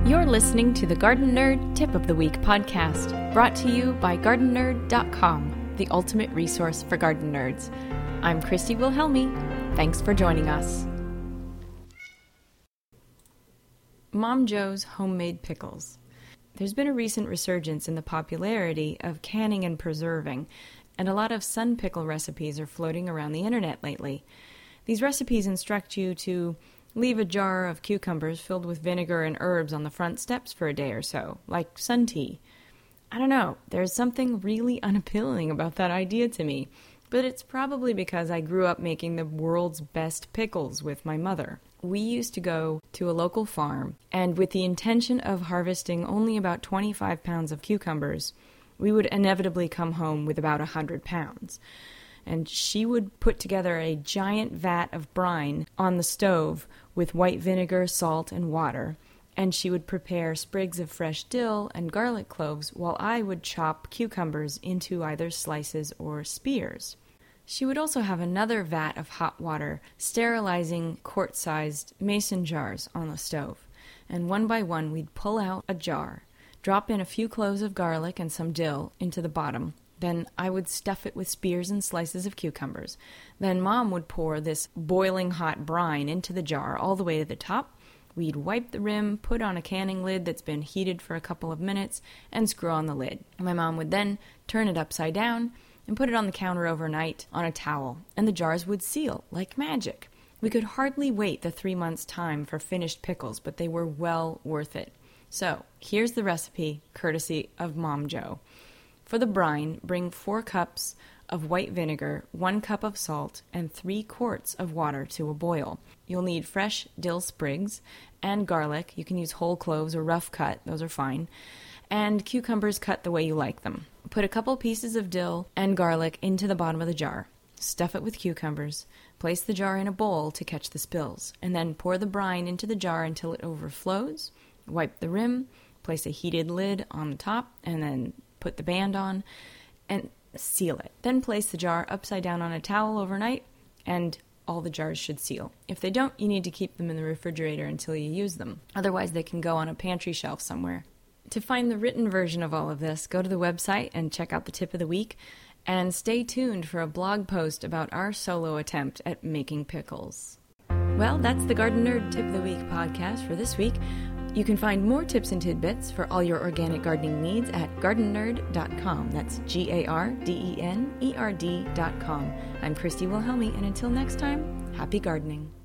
You're listening to the Garden Nerd Tip of the Week podcast, brought to you by GardenNerd.com, the ultimate resource for garden nerds. I'm Christy Wilhelmi. Thanks for joining us. Mom Jo's homemade pickles. There's been a recent resurgence in the popularity of canning and preserving, and a lot of sun pickle recipes are floating around the internet lately. These recipes instruct you to leave a jar of cucumbers filled with vinegar and herbs on the front steps for a day or so, like sun tea. I don't know, there's something really unappealing about that idea to me, but it's probably because I grew up making the world's best pickles with my mother. We used to go to a local farm, and with the intention of harvesting only about 25 pounds of cucumbers, we would inevitably come home with about 100 pounds. And she would put together a giant vat of brine on the stove with white vinegar, salt, and water, and she would prepare sprigs of fresh dill and garlic cloves while I would chop cucumbers into either slices or spears. She would also have another vat of hot water, sterilizing quart-sized mason jars on the stove, and one by one we'd pull out a jar, drop in a few cloves of garlic and some dill into the bottom. Then I would stuff it with spears and slices of cucumbers. Then Mom would pour this boiling hot brine into the jar all the way to the top. We'd wipe the rim, put on a canning lid that's been heated for a couple of minutes, and screw on the lid. My mom would then turn it upside down and put it on the counter overnight on a towel, and the jars would seal like magic. We could hardly wait the 3 months' time for finished pickles, but they were well worth it. So, here's the recipe, courtesy of Mom Jo. For the brine, bring 4 cups of white vinegar, 1 cup of salt, and 3 quarts of water to a boil. You'll need fresh dill sprigs and garlic. You can use whole cloves or rough cut, those are fine, and cucumbers cut the way you like them. Put a couple pieces of dill and garlic into the bottom of the jar. Stuff it with cucumbers. Place the jar in a bowl to catch the spills, and then pour the brine into the jar until it overflows. Wipe the rim, place a heated lid on the top, and then put the band on, and seal it. Then place the jar upside down on a towel overnight, and all the jars should seal. If they don't, you need to keep them in the refrigerator until you use them. Otherwise, they can go on a pantry shelf somewhere. To find the written version of all of this, go to the website and check out the tip of the week, and stay tuned for a blog post about our solo attempt at making pickles. Well, that's the Garden Nerd Tip of the Week podcast for this week. You can find more tips and tidbits for all your organic gardening needs at GardenNerd.com. That's GardenNerd.com. I'm Christy Wilhelmi, and until next time, happy gardening.